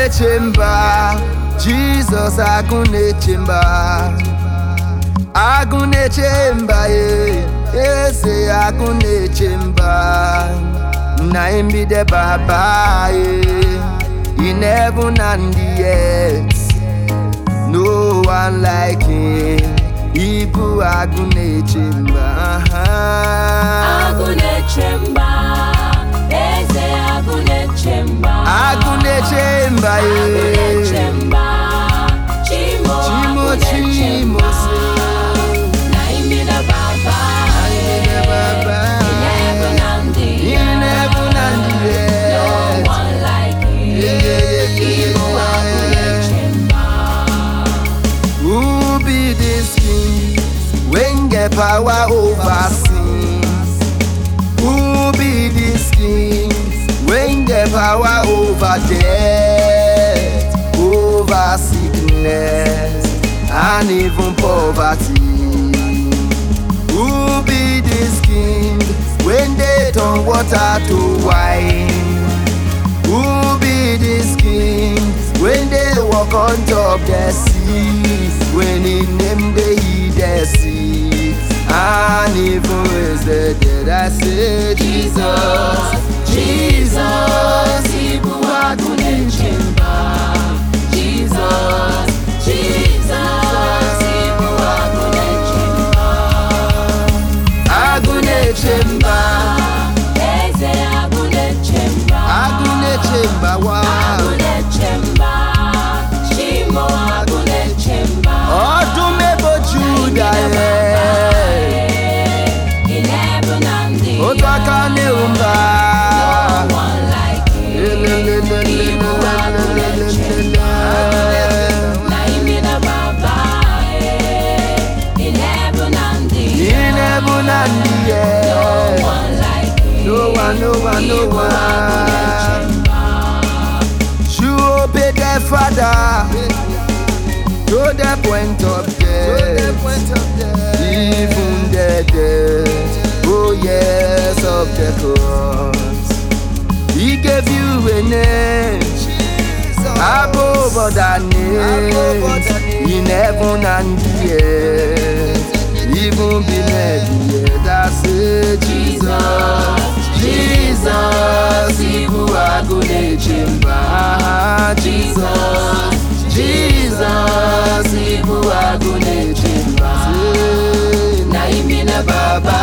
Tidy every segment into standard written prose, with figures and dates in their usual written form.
Agunechemba, Jesus Agunechemba, Agunechemba, Ese Agunechemba, Naimbi de Baba, in heaven and the earth, no one like him. Ibu Agunechemba, Agunechemba, Eze Agunechemba, Agunechemba, Agunechemba, Chimo Agunechemba, Naimida Baba, in heaven and the earth, no one like him. Ibu Agunechemba. Who be this king when get power over sin? Who be this king when get power over death, over sickness, and even poverty? Who be this king when they turn water to wine? Who be this king when they walk on top the sea? When in them they eat the sea, and even raise the dead, I say Jesus, Jesus, Ibu Agunechemba, Jesus, Jesus, Ibu Agunechemba, Agunechemba, Eze Agunechemba, Agunechemba, wow. Agunechemba, Chimo Agunechemba, Odumebo Judah, in heaven and the earth, Otwakane umba, no one like him. Ibu Agunechemba, Naimida Baba, in heaven and the in earth, heaven and the no earth, one like him. no one, no one, no Ibu one. Agunechemba. You obey the Father to the point of death, even the death, oh yes, of the cross. He gave you a name above other names, in heaven and the earth, even beneath the earth. I say Jesus, Jesus, Ibu Agunechemba, Jesus, Jesus, Ibu Agunechemba, Naimina Baba,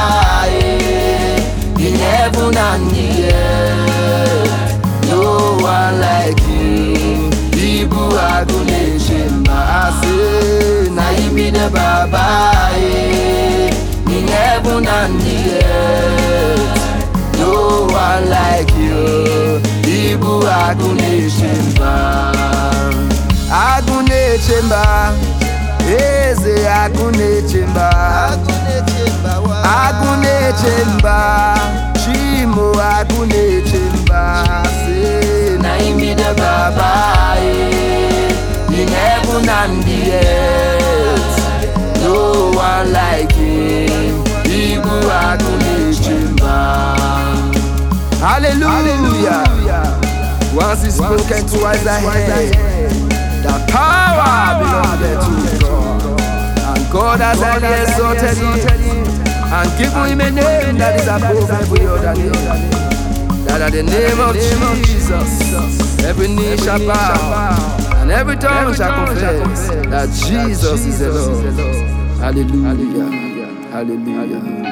in heaven and the earth, no one like you. Ibu Agunechemba, I say, Naimina Baba, in heaven and the earth, no one like you. Ibu Agunechemba, Agunechemba, Eze Agunechemba, Agunechemba, Chimo Agunechemba, say Naimida Baba, in heaven and the earth, no one like him. Ibu Agunechemba. Hallelujah. Once it's spoken, twice ahead. The power belongs to God. And God has highly exalted him and given him a name that is above every other name. That at the name of Jesus, every knee shall bow and every tongue shall confess that Jesus is the Lord. Hallelujah. Hallelujah.